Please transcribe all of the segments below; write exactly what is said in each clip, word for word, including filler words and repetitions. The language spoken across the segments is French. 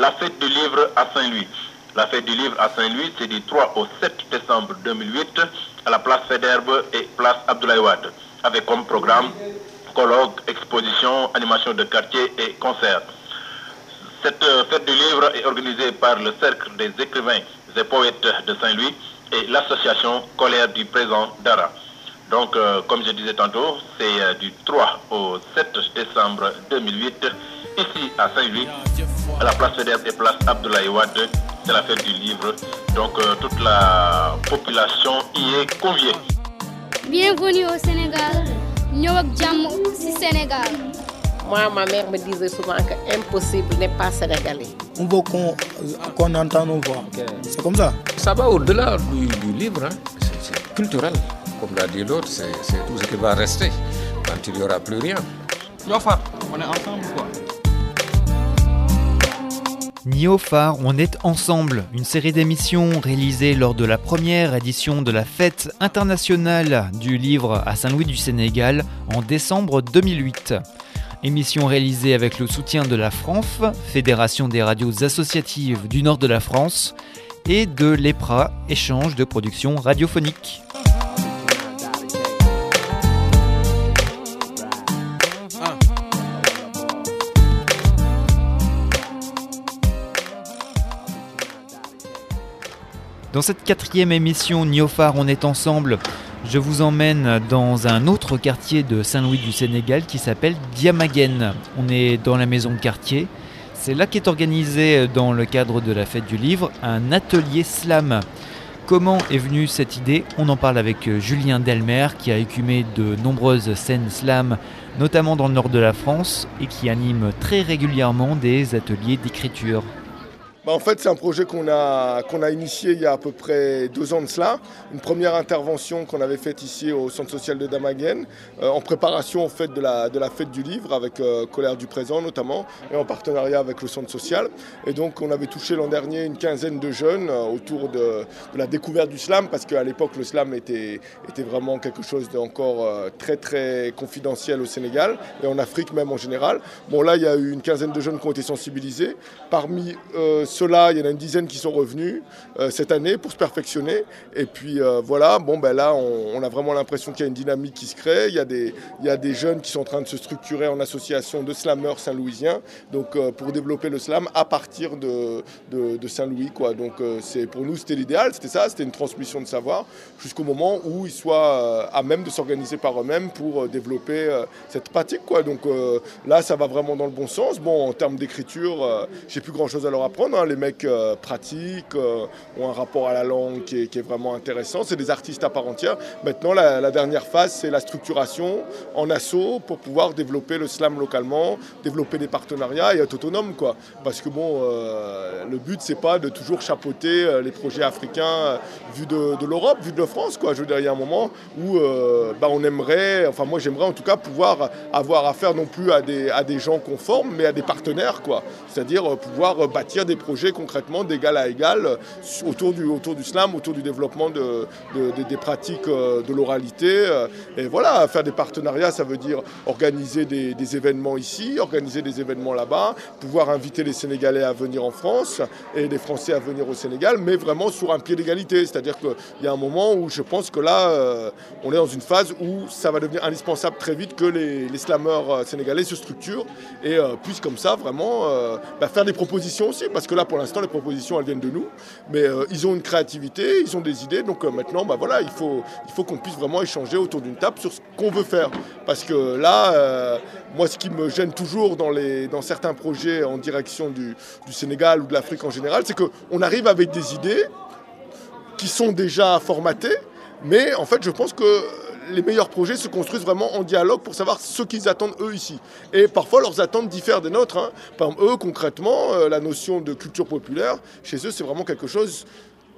la fête du livre à Saint-Louis. La fête du livre à Saint-Louis, c'est du trois au sept décembre deux mille huit à la place Faidherbe et place Abdoulaye Wade, avec comme programme colloques, expositions, animations de quartier et concerts. Cette fête du livre est organisée par le Cercle des écrivains et poètes de Saint-Louis et l'association Colère du présent d'Ara. Donc, euh, comme je disais tantôt, c'est euh, du trois au sept décembre deux mille huit, ici à Saint-Louis, à la place Faidherbe et place Abdoulaye Wade. C'est la fête du livre. Donc, euh, toute la population y est conviée. Bienvenue au Sénégal. Nyowak Djam si Sénégal. Moi, ma mère me disait souvent que impossible n'est pas sénégalais. On veut qu'on, qu'on entende nos voix. C'est comme ça. Ça va au-delà du, du livre. Hein. C'est, c'est culturel. Comme l'a dit l'autre, c'est, c'est tout ce qui va rester quand il n'y aura plus rien. Niofar, on est ensemble quoi. Niofar, on est ensemble, une série d'émissions réalisées lors de la première édition de la Fête internationale du livre à Saint-Louis du Sénégal en décembre deux mille huit. Émission réalisée avec le soutien de la F R A N F, Fédération des radios associatives du nord de la France, et de l'E P R A, échange de production radiophonique. Dans cette quatrième émission Niofar, on est ensemble. Je vous emmène dans un autre quartier de Saint-Louis du Sénégal qui s'appelle Diamaguène. On est dans la maison de quartier. C'est là qu'est organisé, dans le cadre de la fête du livre, un atelier slam. Comment est venue cette idée ? On en parle avec Julien Delmer qui a écumé de nombreuses scènes slam, notamment dans le nord de la France, et qui anime très régulièrement des ateliers d'écriture. Bah en fait, c'est un projet qu'on a, qu'on a initié il y a à peu près deux ans de cela. Une première intervention qu'on avait faite ici au centre social de Diamaguène, euh, en préparation en fait, de, la, de la fête du livre, avec euh, Colère du présent notamment, et en partenariat avec le centre social. Et donc, on avait touché l'an dernier une quinzaine de jeunes euh, autour de, de la découverte du slam, parce qu'à l'époque, le slam était, était vraiment quelque chose d'encore euh, très très confidentiel au Sénégal, et en Afrique même en général. Bon, là, il y a eu une quinzaine de jeunes qui ont été sensibilisés. Parmi euh, ceux-là, il y en a une dizaine qui sont revenus euh, cette année pour se perfectionner. Et puis euh, voilà, bon ben là, on, on a vraiment l'impression qu'il y a une dynamique qui se crée. Il y a des, il y a des jeunes qui sont en train de se structurer en association de slameurs saint-louisiens, donc euh, pour développer le slam à partir de, de, de Saint-Louis, quoi. Donc euh, c'est, pour nous, c'était l'idéal, c'était ça, c'était une transmission de savoir jusqu'au moment où ils soient euh, à même de s'organiser par eux-mêmes pour euh, développer euh, cette pratique, quoi. Donc euh, là, ça va vraiment dans le bon sens. Bon, en termes d'écriture, euh, j'ai plus grand-chose à leur apprendre, hein. Les mecs euh, pratiquent, euh, ont un rapport à la langue qui est, qui est vraiment intéressant. C'est des artistes à part entière. Maintenant, la, la dernière phase, c'est la structuration en asso pour pouvoir développer le slam localement, développer des partenariats et être autonome, quoi. Parce que bon, euh, le but, c'est pas de toujours chapeauter euh, les projets africains euh, vus de, de l'Europe, vus de la France, quoi. Je veux dire, il y a un moment où euh, bah, on aimerait, enfin moi j'aimerais en tout cas pouvoir avoir affaire non plus à des, à des gens conformes, mais à des partenaires, quoi. C'est-à-dire euh, pouvoir euh, bâtir des projets concrètement d'égal à égal autour du, autour du slam, autour du développement de, de, de, des pratiques de l'oralité. Et voilà, faire des partenariats, ça veut dire organiser des, des événements ici, organiser des événements là-bas, pouvoir inviter les Sénégalais à venir en France et les Français à venir au Sénégal, mais vraiment sur un pied d'égalité. C'est-à-dire qu'il y a un moment où je pense que là, euh, on est dans une phase où ça va devenir indispensable très vite que les, les slameurs sénégalais se structurent et euh, puissent comme ça vraiment euh, bah, faire des propositions aussi, parce que là, pour l'instant, les propositions, elles viennent de nous, mais euh, ils ont une créativité, ils ont des idées, donc euh, maintenant, bah, voilà, il faut, il faut qu'on puisse vraiment échanger autour d'une table sur ce qu'on veut faire. Parce que là, euh, moi, ce qui me gêne toujours dans, les, dans certains projets en direction du, du Sénégal ou de l'Afrique en général, c'est qu'on arrive avec des idées qui sont déjà formatées, mais en fait, je pense que les meilleurs projets se construisent vraiment en dialogue pour savoir ce qu'ils attendent eux ici. Et parfois, leurs attentes diffèrent des nôtres, hein. Par exemple, eux, concrètement, euh, la notion de culture populaire, chez eux, c'est vraiment quelque chose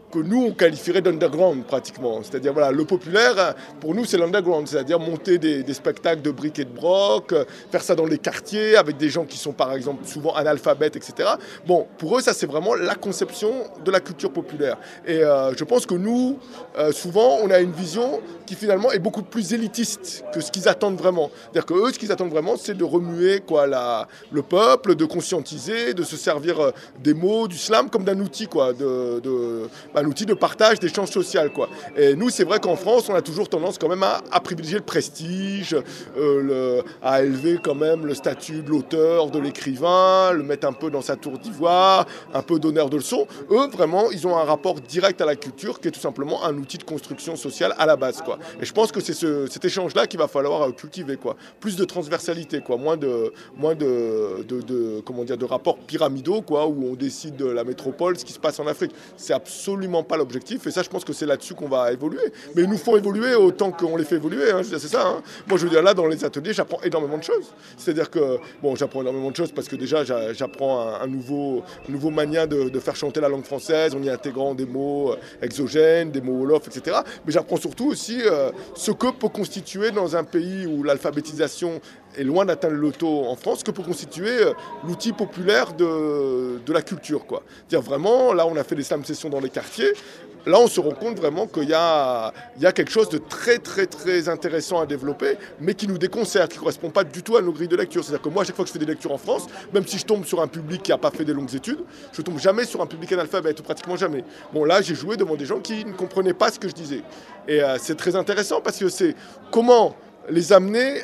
que nous, on qualifierait d'underground pratiquement. C'est-à-dire, voilà, le populaire, pour nous, c'est l'underground. C'est-à-dire monter des, des spectacles de briques et de broc, faire ça dans les quartiers avec des gens qui sont, par exemple, souvent analphabètes, et cetera. Bon, pour eux, ça, c'est vraiment la conception de la culture populaire. Et euh, je pense que nous, euh, souvent, on a une vision qui, finalement, est beaucoup plus élitiste que ce qu'ils attendent vraiment. C'est-à-dire que eux, ce qu'ils attendent vraiment, c'est de remuer quoi, la, le peuple, de conscientiser, de se servir euh, des mots, du slam, comme d'un outil, quoi, de... de un outil de partage, d'échange social, quoi. Et nous, c'est vrai qu'en France, on a toujours tendance quand même à, à privilégier le prestige, euh, le, à élever quand même le statut de l'auteur, de l'écrivain, le mettre un peu dans sa tour d'ivoire, un peu d'honneur de leçon. Eux, vraiment, ils ont un rapport direct à la culture qui est tout simplement un outil de construction sociale à la base, quoi. Et je pense que c'est ce, cet échange-là qu'il va falloir cultiver, quoi. Plus de transversalité, quoi. Moins de, moins de, de, de, comment dire, de rapports pyramidaux, quoi, où on décide de la métropole, ce qui se passe en Afrique. C'est absolument pas l'objectif, et ça je pense que c'est là-dessus qu'on va évoluer, mais ils nous font évoluer autant qu'on les fait évoluer, hein. C'est ça, hein. Moi je veux dire, là dans les ateliers j'apprends énormément de choses, c'est-à-dire que bon, j'apprends énormément de choses parce que déjà j'apprends un, un nouveau un nouveau manière de, de faire chanter la langue française en y intégrant des mots exogènes, des mots wolof, et cetera, mais j'apprends surtout aussi euh, ce que peut constituer dans un pays où l'alphabétisation est loin d'atteindre le taux en France, que peut constituer euh, l'outil populaire de, de la culture, quoi. Dire vraiment, là on a fait des slam sessions dans les quartiers, là on se rend compte vraiment qu'il y a, il y a quelque chose de très très très intéressant à développer, mais qui nous déconcerte, qui ne correspond pas du tout à nos grilles de lecture. C'est-à-dire que moi, à chaque fois que je fais des lectures en France, même si je tombe sur un public qui n'a pas fait des longues études, je tombe jamais sur un public analphabète, ou pratiquement jamais. Bon, là j'ai joué devant des gens qui ne comprenaient pas ce que je disais. Et euh, c'est très intéressant parce que c'est comment les amener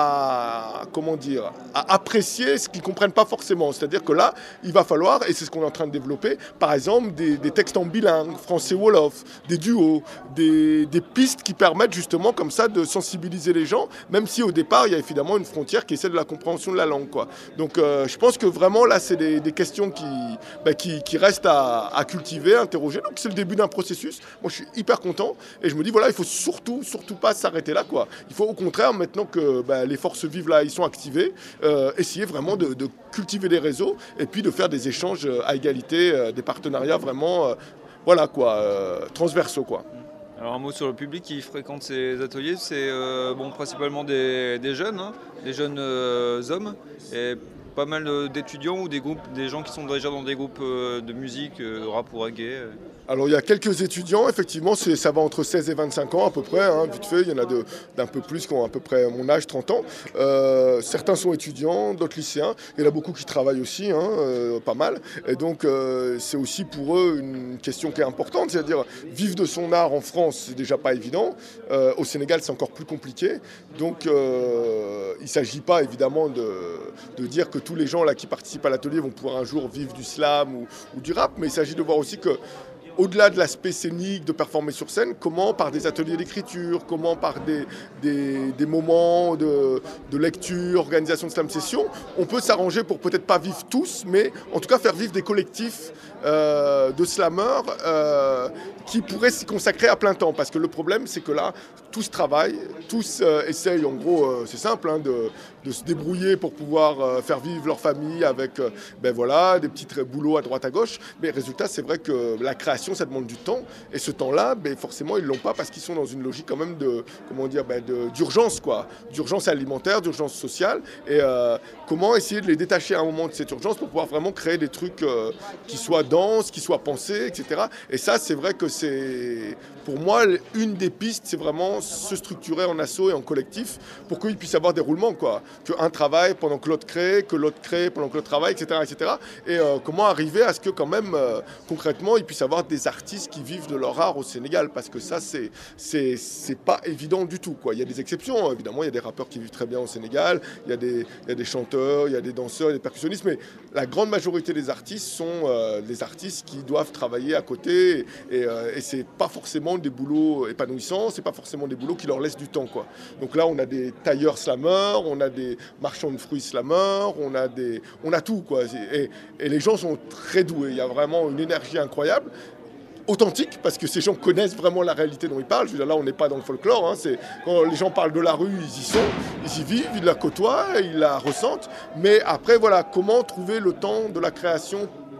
à, comment dire, à apprécier ce qu'ils ne comprennent pas forcément. C'est-à-dire que là, il va falloir, et c'est ce qu'on est en train de développer, par exemple, des, des textes en bilingue, français-wolof, des duos, des, des pistes qui permettent justement comme ça de sensibiliser les gens, même si au départ, il y a évidemment une frontière qui est celle de la compréhension de la langue, quoi. Donc euh, je pense que vraiment, là, c'est des, des questions qui, bah, qui, qui restent à, à cultiver, à interroger. Donc c'est le début d'un processus. Moi, je suis hyper content, et je me dis, voilà, il ne faut surtout, surtout pas s'arrêter là, quoi. Il faut au contraire, maintenant que bah, les forces vives là, ils sont activées, euh, essayer vraiment de, de cultiver des réseaux et puis de faire des échanges à égalité, euh, des partenariats vraiment, euh, voilà quoi, euh, transversaux, quoi. Alors un mot sur le public qui fréquente ces ateliers, c'est euh, bon, principalement des, des jeunes, hein, des jeunes euh, hommes, et pas mal d'étudiants ou des groupes, des gens qui sont déjà dans des groupes de musique, de rap ou reggae. Alors il y a quelques étudiants, effectivement, c'est, ça va entre seize et vingt-cinq ans à peu près, hein, vite fait, il y en a de, d'un peu plus qui ont à peu près mon âge, trente ans. Euh, certains sont étudiants, d'autres lycéens, il y en a beaucoup qui travaillent aussi, hein, euh, pas mal. Et donc euh, c'est aussi pour eux une question qui est importante, c'est-à-dire vivre de son art en France, c'est déjà pas évident. Euh, au Sénégal, c'est encore plus compliqué. Donc euh, il ne s'agit pas évidemment de, de dire que tous les gens là, qui participent à l'atelier vont pouvoir un jour vivre du slam ou, ou du rap, mais il s'agit de voir aussi que au-delà de l'aspect scénique, de performer sur scène, comment par des ateliers d'écriture, comment par des, des, des moments de, de lecture, organisation de slam session, on peut s'arranger pour peut-être pas vivre tous, mais en tout cas faire vivre des collectifs euh, de slammeurs euh, qui pourraient s'y consacrer à plein temps. Parce que le problème, c'est que là, tous travaillent, tous euh, essayent, en gros, euh, c'est simple, hein, de, de se débrouiller pour pouvoir euh, faire vivre leur famille avec euh, ben voilà, des petits boulots à droite à gauche. Mais résultat, c'est vrai que la création, ça demande du temps, et ce temps-là, ben, forcément, ils ne l'ont pas parce qu'ils sont dans une logique quand même de, comment dire, ben, de, d'urgence, quoi, d'urgence alimentaire, d'urgence sociale, et euh, comment essayer de les détacher à un moment de cette urgence pour pouvoir vraiment créer des trucs euh, qui soient denses, qui soient pensés, et cetera. Et ça, c'est vrai que c'est, pour moi, une des pistes, c'est vraiment se structurer en asso et en collectif pour qu'ils puissent avoir des roulements, quoi, qu'un travaille pendant que l'autre crée, que l'autre crée pendant que l'autre travaille, et cetera, et cetera. Et euh, comment arriver à ce que quand même, euh, concrètement, ils puissent avoir des artistes qui vivent de leur art au Sénégal, parce que ça, c'est, c'est, c'est pas évident du tout, quoi. Il y a des exceptions, évidemment, il y a des rappeurs qui vivent très bien au Sénégal, il y a des, il y a des chanteurs, il y a des danseurs, il y a des percussionnistes, mais la grande majorité des artistes sont euh, des artistes qui doivent travailler à côté, et, euh, et c'est pas forcément des boulots épanouissants, c'est pas forcément des boulots qui leur laissent du temps, quoi. Donc là, on a des tailleurs slammeurs, on a des marchands de fruits slammeurs, on a des, on a tout, quoi. Et, et les gens sont très doués, il y a vraiment une énergie incroyable, authentique, parce que ces gens connaissent vraiment la réalité dont ils parlent. Je veux dire, là, on n'est pas dans le folklore, hein. C'est, quand les gens parlent de la rue, ils y sont, ils y vivent, ils la côtoient, ils la ressentent. Mais après, voilà, comment trouver le temps de la création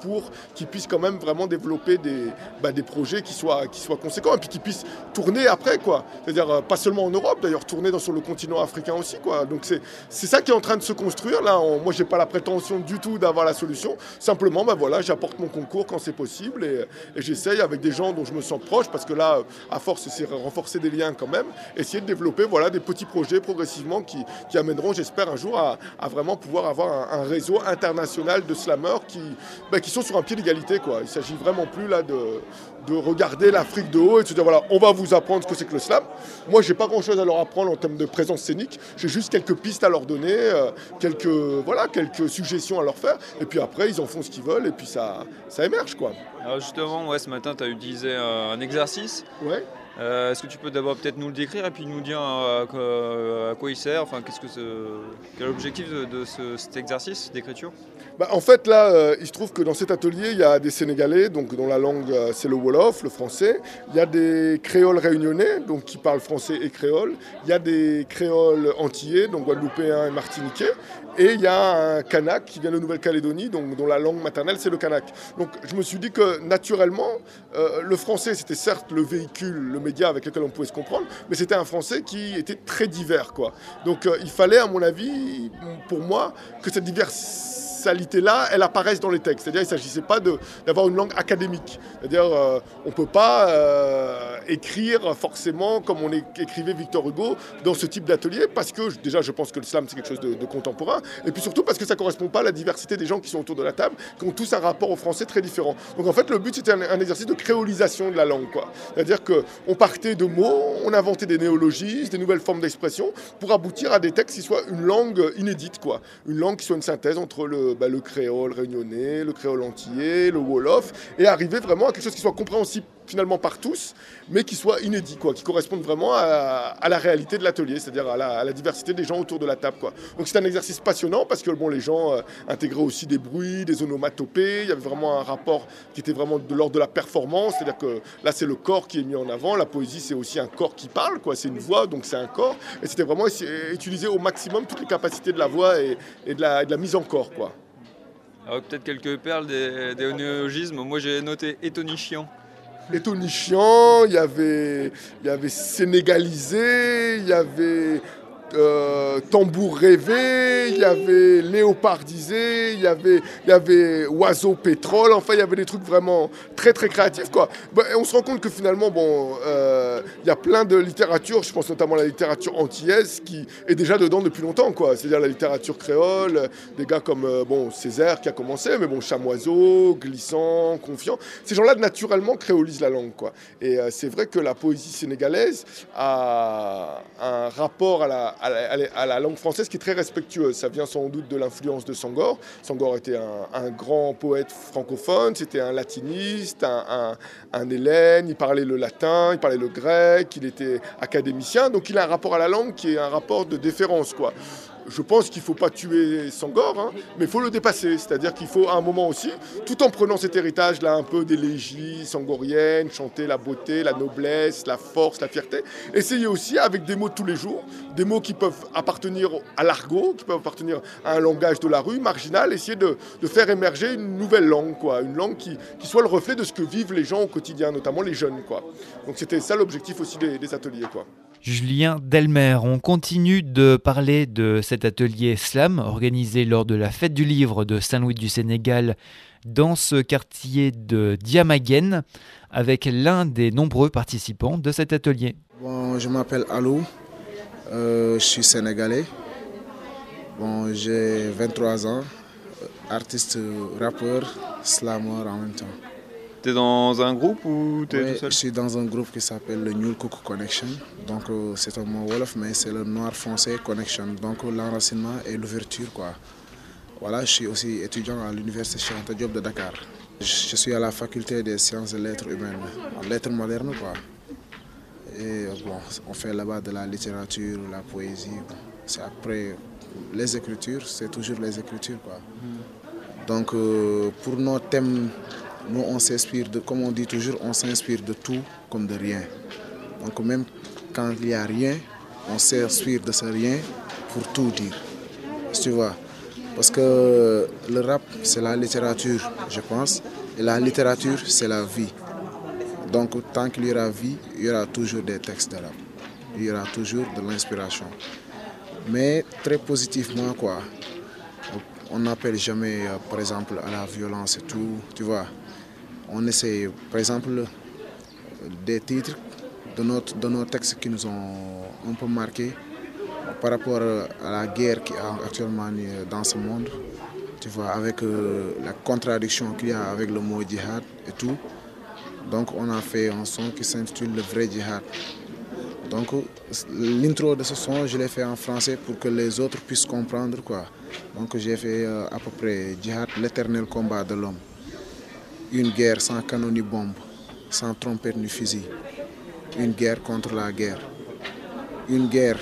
pour qu'ils puissent quand même vraiment développer des, bah, des projets qui soient, qui soient conséquents et puis qui puissent tourner après, quoi. C'est-à-dire euh, pas seulement en Europe, d'ailleurs, tourner dans, sur le continent africain aussi, quoi. Donc c'est, c'est ça qui est en train de se construire. Là, on, moi, j'ai pas la prétention du tout d'avoir la solution. Simplement, bah, voilà, j'apporte mon concours quand c'est possible et, et j'essaye avec des gens dont je me sens proche, parce que là, à force, c'est renforcer des liens quand même, essayer de développer voilà, des petits projets progressivement qui, qui amèneront, j'espère, un jour à, à vraiment pouvoir avoir un, un réseau international de slammeurs qui, bah, qui sont sur un pied d'égalité, quoi. Il ne s'agit vraiment plus là de, de regarder l'Afrique de haut et de se dire voilà, on va vous apprendre ce que c'est que le slam. Moi, j'ai pas grand-chose à leur apprendre en termes de présence scénique. J'ai juste quelques pistes à leur donner, euh, quelques, voilà, quelques suggestions à leur faire. Et puis après, ils en font ce qu'ils veulent et puis ça, ça émerge, quoi. Alors justement, ouais, ce matin, tu as utilisé euh, un exercice. Ouais. Euh, est-ce que tu peux d'abord peut-être nous le décrire et puis nous dire euh, à, quoi, à quoi il sert, enfin, qu'est-ce que ce, quel est l'objectif de, de ce, cet exercice d'écriture? Bah, en fait, là, euh, il se trouve que dans cet atelier, il y a des Sénégalais, donc dont la langue euh, c'est le Wolof, le français. Il y a des créoles réunionnais, donc qui parlent français et créole. Il y a des créoles antillais, donc guadeloupéens et martiniquais. Et il y a un kanak qui vient de Nouvelle-Calédonie, donc dont la langue maternelle c'est le kanak. Donc je me suis dit que naturellement, euh, le français c'était certes le véhicule, le média avec lequel on pouvait se comprendre, mais c'était un français qui était très divers, quoi. Donc euh, il fallait, à mon avis, pour moi, que cette diversité-là, elle apparaisse dans les textes. C'est-à-dire qu'il ne s'agissait pas de, d'avoir une langue académique. C'est-à-dire euh, on ne peut pas euh, écrire forcément comme on écrivait Victor Hugo dans ce type d'atelier, parce que déjà je pense que le slam c'est quelque chose de, de contemporain, et puis surtout parce que ça ne correspond pas à la diversité des gens qui sont autour de la table, qui ont tous un rapport au français très différent. Donc en fait le but c'était un, un exercice de créolisation de la langue, quoi. C'est-à-dire qu'on partait de mots, on inventait des néologismes, des nouvelles formes d'expression pour aboutir à des textes qui soient une langue inédite, quoi. Une langue qui soit une synthèse entre le, bah, le créole réunionnais, le créole antillais, le wolof, et arriver vraiment à quelque chose qui soit compréhensible finalement par tous, mais qui soit inédit, quoi, qui corresponde vraiment à, à la réalité de l'atelier, c'est-à-dire à la, à la diversité des gens autour de la table, quoi. Donc c'est un exercice passionnant parce que bon, les gens euh, intégraient aussi des bruits, des onomatopées, il y avait vraiment un rapport qui était vraiment de l'ordre de la performance, c'est-à-dire que là c'est le corps qui est mis en avant, la poésie c'est aussi un corps qui parle, quoi, c'est une voix, donc c'est un corps, et c'était vraiment utiliser au maximum toutes les capacités de la voix et, et, de, la, et de la mise en corps, quoi. Alors peut-être quelques perles des, des néologismes, moi j'ai noté étonichiant. Étonichiant, il y avait, il y avait sénégalisé, il y avait euh, tambour rêvé, il y avait léopardisé, il y avait, il y avait oiseau pétrole, enfin il y avait des trucs vraiment très très créatifs, quoi. Bah, on se rend compte que finalement, bon, euh, il y a plein de littérature, je pense notamment à la littérature antillaise qui est déjà dedans depuis longtemps, quoi. C'est-à-dire la littérature créole, des gars comme euh, bon, Césaire qui a commencé, mais bon, Chamoiseau, Glissant, Confiant, ces gens-là naturellement créolisent la langue, quoi. Et euh, c'est vrai que la poésie sénégalaise a un rapport à la À la, à la langue française qui est très respectueuse. Ça vient sans doute de l'influence de Senghor. Senghor était un, un grand poète francophone, c'était un latiniste, un, un, un hellène, il parlait le latin, il parlait le grec, il était académicien, donc il a un rapport à la langue qui est un rapport de déférence, quoi. Je pense qu'il ne faut pas tuer Senghor, hein, mais il faut le dépasser. C'est-à-dire qu'il faut à un moment aussi, tout en prenant cet héritage-là un peu d'élégie senghorienne, chanter la beauté, la noblesse, la force, la fierté, essayer aussi avec des mots de tous les jours, des mots qui peuvent appartenir à l'argot, qui peuvent appartenir à un langage de la rue, marginal, essayer de, de faire émerger une nouvelle langue, quoi, une langue qui, qui soit le reflet de ce que vivent les gens au quotidien, notamment les jeunes, quoi. Donc c'était ça l'objectif aussi des, des ateliers, quoi. Julien Delmer, on continue de parler de cet atelier slam organisé lors de la fête du livre de Saint-Louis du Sénégal dans ce quartier de Diamaguène avec l'un des nombreux participants de cet atelier. Bon, je m'appelle Alou, euh, je suis sénégalais, bon, j'ai vingt-trois ans, artiste, rappeur, slammer en même temps. T'es dans un groupe ou t'es ouais, tout seul? Je suis dans un groupe qui s'appelle le Ñuul Kuk Connection. Donc euh, c'est un mot wolof, mais c'est le noir foncé connection. Donc l'enracinement et l'ouverture, quoi. Voilà, je suis aussi étudiant à l'université Cheikh Anta Diop de Dakar. Je suis à la faculté des sciences et lettres humaines, en lettres modernes, quoi. Et bon, on fait là-bas de la littérature, la poésie. Bon. C'est après les écritures, c'est toujours les écritures, quoi. Donc euh, pour nos thèmes, nous, on s'inspire de, comme on dit toujours, on s'inspire de tout comme de rien. Donc même quand il n'y a rien, on s'inspire de ce rien pour tout dire. Tu vois. Parce que le rap, c'est la littérature, je pense. Et la littérature, c'est la vie. Donc, tant qu'il y aura vie, il y aura toujours des textes de rap. Il y aura toujours de l'inspiration. Mais très positivement, quoi. On n'appelle jamais, euh, par exemple, à la violence et tout, tu vois. On essaie, par exemple, des titres de, notre, de nos textes qui nous ont un peu marqués par rapport à la guerre qui est actuellement dans ce monde, tu vois, avec euh, la contradiction qu'il y a avec le mot djihad et tout. Donc on a fait un son qui s'intitule Le vrai djihad. Donc l'intro de ce son, je l'ai fait en français pour que les autres puissent comprendre, quoi. Donc j'ai fait euh, à peu près djihad, l'éternel combat de l'homme. Une guerre sans canon ni bombe, sans trompette ni fusil. Une guerre contre la guerre. Une guerre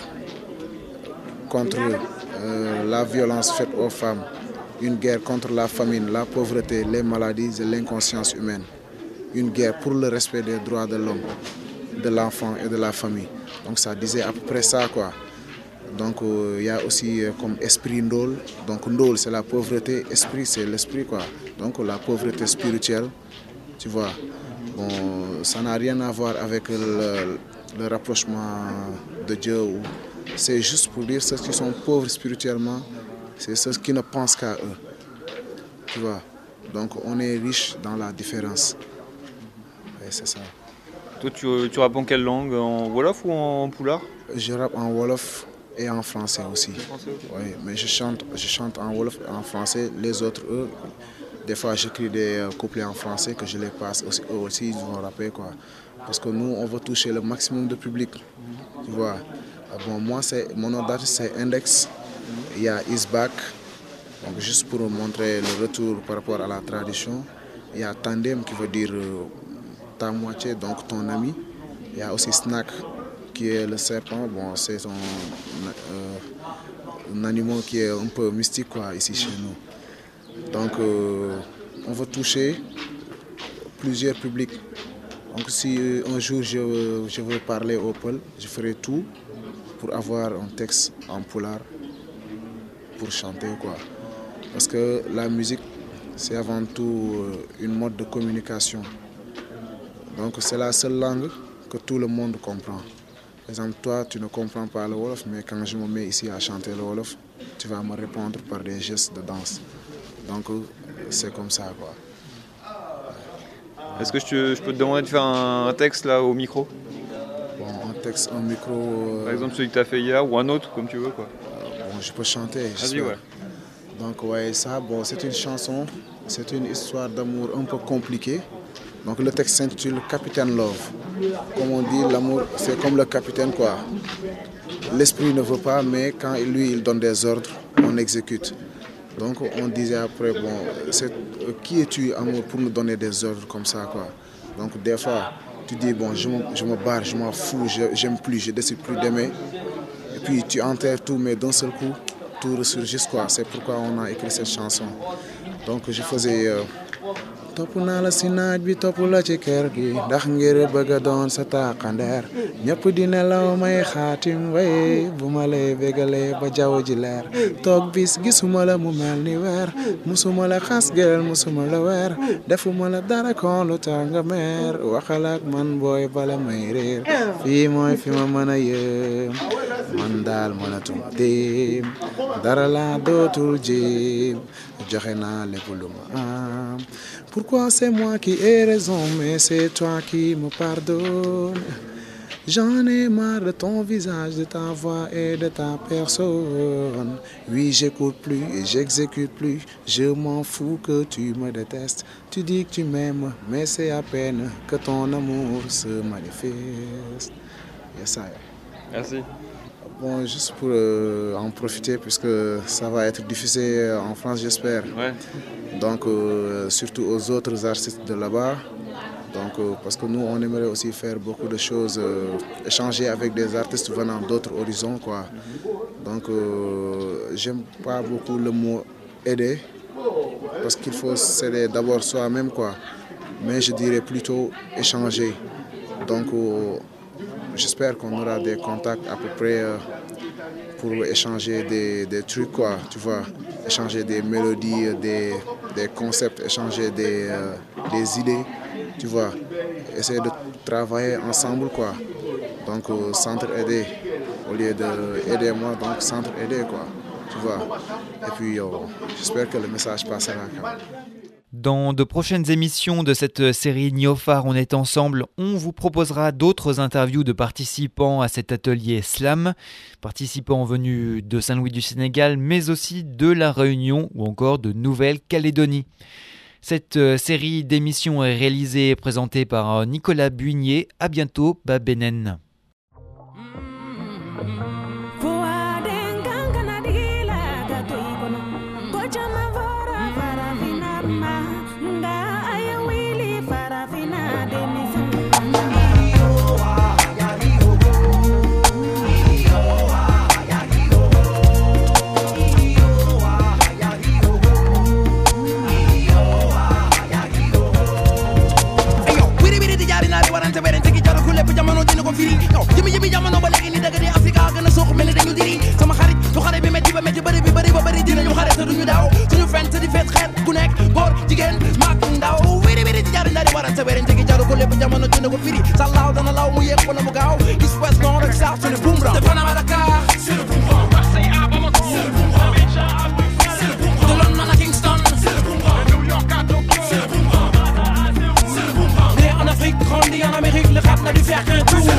contre euh, la violence faite aux femmes. Une guerre contre la famine, la pauvreté, les maladies et l'inconscience humaine. Une guerre pour le respect des droits de l'homme, de l'enfant et de la famille. Donc ça disait à peu près ça, quoi. Donc il euh, y a aussi euh, comme esprit ndol. Donc ndol c'est la pauvreté, esprit c'est l'esprit, quoi. Donc la pauvreté spirituelle, tu vois. Bon, ça n'a rien à voir avec le, le rapprochement de Dieu. C'est juste pour dire ceux qui sont pauvres spirituellement, c'est ceux qui ne pensent qu'à eux. Tu vois. Donc on est riche dans la différence. Et c'est ça. Toi, tu, tu rappes en quelle langue? En Wolof ou en Pulaar? Je rappe en Wolof et en français aussi. En français, okay. Oui, mais je chante, je chante en Wolof et en français. Les autres, eux, des fois j'écris des couplets en français que je les passe aussi. Eux aussi, ils vont rapper, quoi. Parce que nous, on veut toucher le maximum de public. Tu vois. Bon, moi, c'est, mon nom d'artiste, c'est Index. Il y a Isback. Donc, juste pour montrer le retour par rapport à la tradition. Il y a Tandem qui veut dire euh, ta moitié, donc ton ami. Il y a aussi Snack qui est le serpent. Bon, c'est un, euh, un animal qui est un peu mystique, quoi, ici chez nous. Donc, euh, on veut toucher plusieurs publics. Donc, si un jour je, je veux parler au Peul, je ferai tout pour avoir un texte en pulaar pour chanter, quoi. Parce que la musique, c'est avant tout une mode de communication. Donc c'est la seule langue que tout le monde comprend. Par exemple, toi, tu ne comprends pas le Wolof, mais quand je me mets ici à chanter le Wolof, tu vas me répondre par des gestes de danse. Donc c'est comme ça, quoi. Est-ce que je, te, je peux te demander de faire un texte là au micro? Bon, un texte, un micro... Euh... Par exemple celui que tu as fait hier ou un autre, comme tu veux, quoi. Euh, bon, je peux chanter, Vas-y, ouais. Donc ouais, ça, bon, c'est une chanson, c'est une histoire d'amour un peu compliquée. Donc le texte s'intitule Capitaine Love. Comme on dit, l'amour, c'est comme le capitaine, quoi. L'esprit ne veut pas, mais quand lui, il donne des ordres, on exécute. Donc on disait après, bon, c'est, euh, qui es-tu, amour, pour nous donner des ordres comme ça, quoi. Donc des fois, tu dis, bon, je me, je me barre, je m'en fous, je, j'aime plus, je décide plus d'aimer. Et puis tu enterres tout, mais d'un seul coup, tout ressurgit, quoi. C'est pourquoi on a écrit cette chanson. Donc je faisais... Euh, topp naa la si naaj bi topp la ci kër gi ndax ngir bëgg a doon sa taqandeer ñëpp di nelaw may xaatim way bu ma lay bégalee ba jaww ji leer toog bis gisuma la mu mel ni weer musuma la xas gel musuma la weer defuma la dara kon lu tax nga meer waxal ak man booy bala may réer fii mooy fi ma mën a yëm man daal mënatuma dem dara laa dootul jéem joxe naa lépp lu ma am. Pourquoi c'est moi qui ai raison, mais c'est toi qui me pardonnes. J'en ai marre de ton visage, de ta voix et de ta personne. Oui, j'écoute plus et j'exécute plus. Je m'en fous que tu me détestes. Tu dis que tu m'aimes, mais c'est à peine que ton amour se manifeste. Yes, I. Merci. Bon, juste pour euh, en profiter, puisque ça va être diffusé en France, j'espère. Ouais. Donc, euh, surtout aux autres artistes de là-bas. Donc, euh, parce que nous, on aimerait aussi faire beaucoup de choses, euh, échanger avec des artistes venant d'autres horizons, quoi. Donc, euh, j'aime pas beaucoup le mot aider, parce qu'il faut s'aider d'abord soi-même, quoi. Mais je dirais plutôt échanger. Donc, euh, j'espère qu'on aura des contacts à peu près euh, pour échanger des, des trucs, quoi, tu vois, échanger des mélodies, des, des concepts, échanger des, euh, des idées, tu vois, essayer de travailler ensemble, quoi. Donc, euh, s'entraider, au lieu d'aider moi, donc s'entraider, quoi, tu vois. Et puis, euh, j'espère que le message passera quand même. Dans de prochaines émissions de cette série Niofar, on est ensemble, on vous proposera d'autres interviews de participants à cet atelier slam, participants venus de Saint-Louis du Sénégal, mais aussi de La Réunion ou encore de Nouvelle-Calédonie. Cette série d'émissions est réalisée et présentée par Nicolas Buigné. À bientôt, Babenen. Jimmy Jimmy jamono ba léegi ni dëgg di Afrika gën a suux mel ni dañu diri sama xarit lu xare bi métti ba métti bëri bi bëri ba bëri dinañu xare te duñu daaw suñu fen te di feet xeet ku nekk góor jigéen mag ndaw wiri wiri di jaari ndaari waran sa werente gi jaru ko lépp jamono dina ko firi sa laaw dana law mu yéeg wala mu gaaw east west nord ak south c'est le boomerang de Panama Dakar c'est le boomerang Marseille à Bamako c'est le boomerang Abidjan à Bruxelles c'est le boomerang de London à Kingston c'est le boomerang de New York à Tokyo c'est le boomerang c'est le boomerang né en Afrique grandi en Amérique le rap n'a dû faire qu'un tour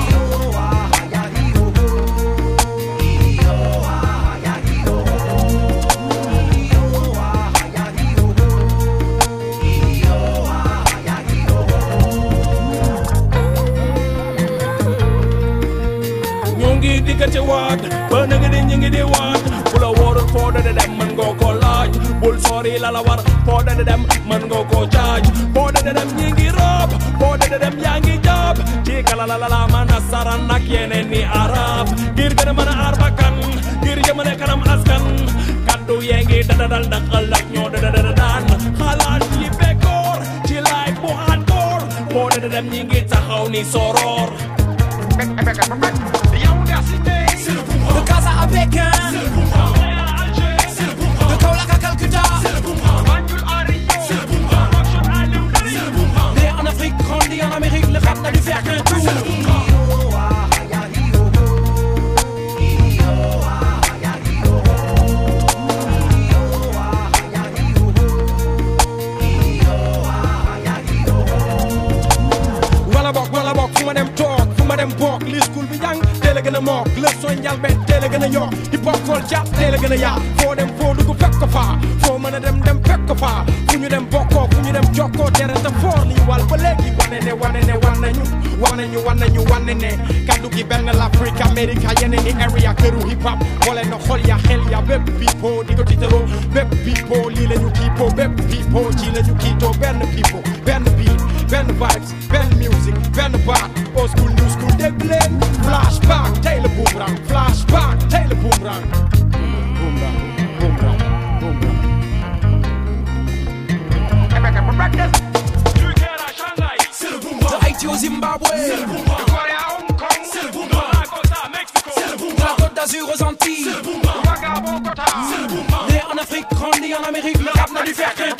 diggante waat ba na nga di ñi ngi di waat bu la wóorul foo da dem mën nga koo laaj bul sori la la war foo da dem mën nga koo jaaj foo da dem ñi ngi rob foo da dem yaa ngi jàpp ci kala la la la mën a saran ak yeneen ni arab ngir gën a mën a aar bakkan ngir jëmale kanam askan kaddu yee ngi dadadal daqal ak ñoo dadadada daan xalaat yi bekkoor ci laay bu hardcore foo da dem ñi ngi taxaw ni soror de Casa à Pékin, c'est le boomerang. À Alger, c'est le boomerang. De Kaolack à Calcutta, c'est le boomerang. Banjul à Rio, c'est le boomerang. Nouakchott à New Delhi, c'est le boomerang. Né en Afrique, grandi en Amérique, le rap n'a dû faire qu'un tour. C'est le boomerang. Walla bok, walla bok, fu ma dem toog, fu ma dem bok, li school bi jàng. Teel a gën a mook leçon njalbeen teel a gën a yokk hip hop kool jàpp teel a gën a yaa foo dem foo dugg fekk ko faa foo mën a dem dem fekk ko faa fu ñu dem bokkoo fu ñu dem jokkoo dereta foor lii wal ba léegi wane ne wane ne wan nañu wane ñu wan nañu wane ne kaddu gi benn l'Afrique Amérique yeneen ni area këru hip hop boole na xol ya xel ya bépp pipo di ko tiitaroo bépp pipo lii la ñu kiipoo bépp pipo ci la ñu kiitoo benn pipo benn beat benn vibes benn music benn baat old school new school dégg leen flashback tey la boomerang flashback tey la boomerang boomerang boomerang boomerang c'est le boomerang de Haïti au Zimbabwe c'est le boomerang de Corée à Hong Kong c'est le boomerang de Lagos à Mexico c'est le boomerang de la Côte d'Azur aux Antilles c'est le boomerang de Ouagadougou c'est le boomerang né en Afrique grandi en Amérique le rap n'a dû faire qu'un